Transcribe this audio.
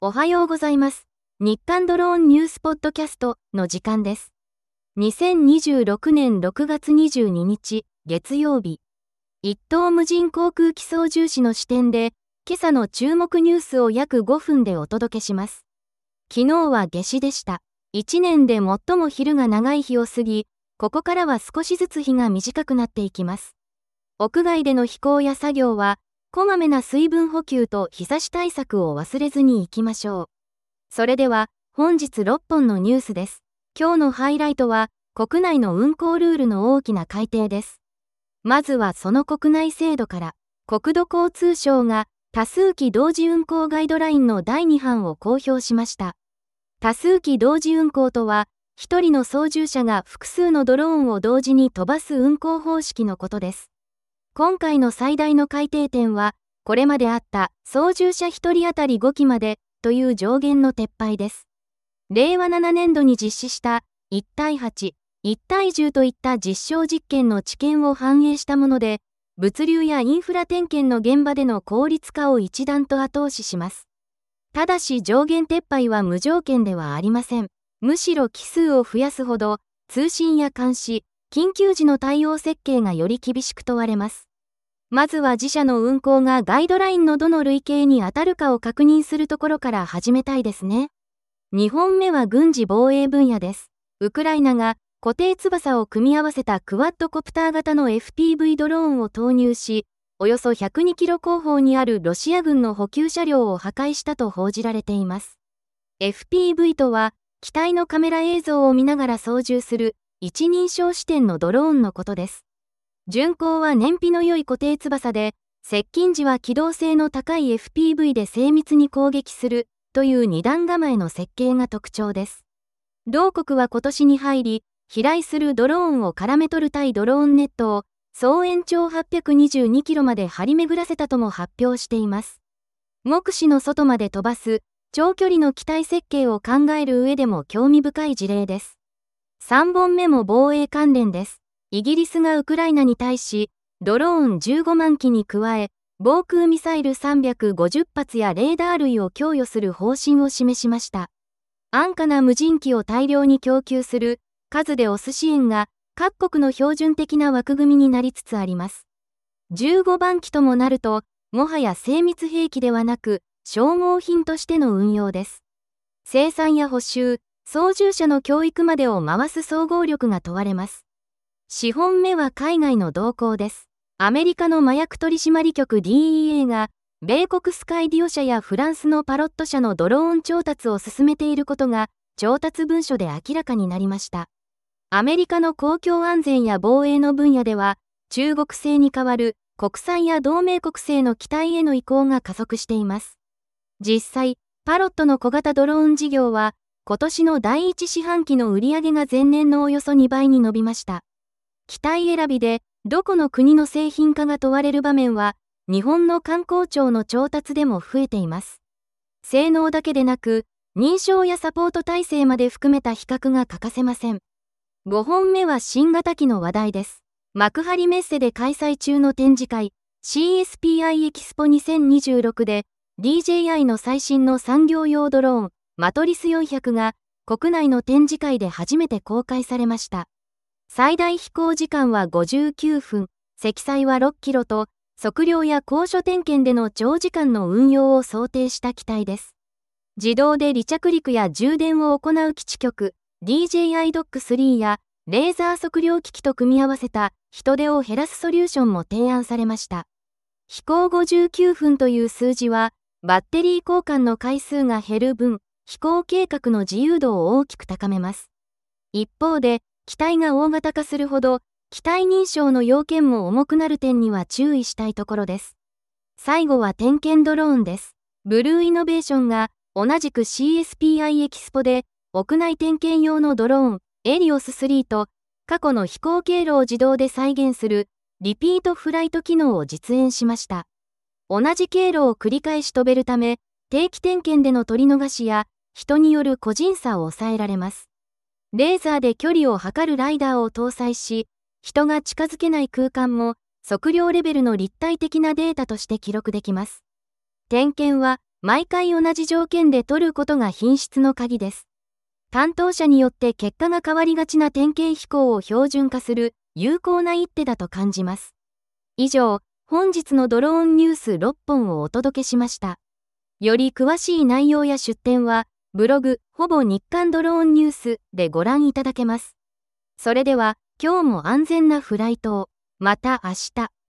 おはようございます。日刊ドローンニュースポッドキャストの時間です。2026年6月22日、月曜日。一等無人航空機操縦士の視点で、今朝の注目ニュースを約5分でお届けします。昨日は夏至でした。1年で最も昼が長い日を過ぎ、ここからは少しずつ日が短くなっていきます。屋外での飛行や作業は、こまめな水分補給と日差し対策を忘れずに行きましょう。それでは、本日6本のニュースです。今日のハイライトは、国内の運航ルールの大きな改定です。まずはその国内制度から、国土交通省が多数機同時運航ガイドラインの第2版を公表しました。多数機同時運航とは、一人の操縦者が複数のドローンを同時に飛ばす運航方式のことです。今回の最大の改定点は、これまであった操縦者1人当たり5機までという上限の撤廃です。令和7年度に実施した1対8、1対10といった実証実験の知見を反映したもので、物流やインフラ点検の現場での効率化を一段と後押しします。ただし上限撤廃は無条件ではありません。むしろ機数を増やすほど、通信や監視、緊急時の対応設計がより厳しく問われます。まずは自社の運航がガイドラインのどの類型に当たるかを確認するところから始めたいですね。2本目は軍事防衛分野です。ウクライナが固定翼を組み合わせたクワッドコプター型の FPV ドローンを投入し、およそ102キロ後方にあるロシア軍の補給車両を破壊したと報じられています。FPV とは、機体のカメラ映像を見ながら操縦する一人称視点のドローンのことです。巡航は燃費の良い固定翼で、接近時は機動性の高い FPV で精密に攻撃するという二段構えの設計が特徴です。同国は今年に入り、飛来するドローンを絡め取る対ドローンネットを総延長822キロまで張り巡らせたとも発表しています。目視の外まで飛ばす長距離の機体設計を考える上でも興味深い事例です。3本目も防衛関連です。イギリスがウクライナに対し、ドローン15万機に加え、防空ミサイル350発やレーダー類を供与する方針を示しました。安価な無人機を大量に供給する数で押す支援が各国の標準的な枠組みになりつつあります。15番機ともなると、もはや精密兵器ではなく、消耗品としての運用です。生産や補修、操縦者の教育までを回す総合力が問われます。4本目は海外の動向です。アメリカの麻薬取締局 DEA が、米国スカイディオ社やフランスのパロット社のドローン調達を進めていることが、調達文書で明らかになりました。アメリカの公共安全や防衛の分野では、中国製に代わる国産や同盟国製の機体への移行が加速しています。実際、パロットの小型ドローン事業は、今年の第一四半期の売上が前年のおよそ2倍に伸びました。機体選びで、どこの国の製品化が問われる場面は、日本の官公庁の調達でも増えています。性能だけでなく、認証やサポート体制まで含めた比較が欠かせません。5本目は新型機の話題です。幕張メッセで開催中の展示会、CSPI エキスポ2026で、DJI の最新の産業用ドローン、マトリス400が、国内の展示会で初めて公開されました。最大飛行時間は59分、積載は6キロと、測量や高所点検での長時間の運用を想定した機体です。自動で離着陸や充電を行う基地局、DJI Dock3 やレーザー測量機器と組み合わせた人手を減らすソリューションも提案されました。飛行59分という数字は、バッテリー交換の回数が減る分、飛行計画の自由度を大きく高めます。一方で、機体が大型化するほど、機体認証の要件も重くなる点には注意したいところです。最後は点検ドローンです。ブルーイノベーションが同じく CSPI エキスポで屋内点検用のドローンエリオス3と過去の飛行経路を自動で再現するリピートフライト機能を実演しました。同じ経路を繰り返し飛べるため定期点検での取り逃しや人による個人差を抑えられます。レーザーで距離を測るライダーを搭載し、人が近づけない空間も測量レベルの立体的なデータとして記録できます。点検は毎回同じ条件で取ることが品質の鍵です。担当者によって結果が変わりがちな点検飛行を標準化する有効な一手だと感じます。以上、本日のドローンニュース6本をお届けしました。より詳しい内容や出典は、ブログ、ほぼ日刊ドローンニュースでご覧いただけます。それでは、今日も安全なフライトを。また明日。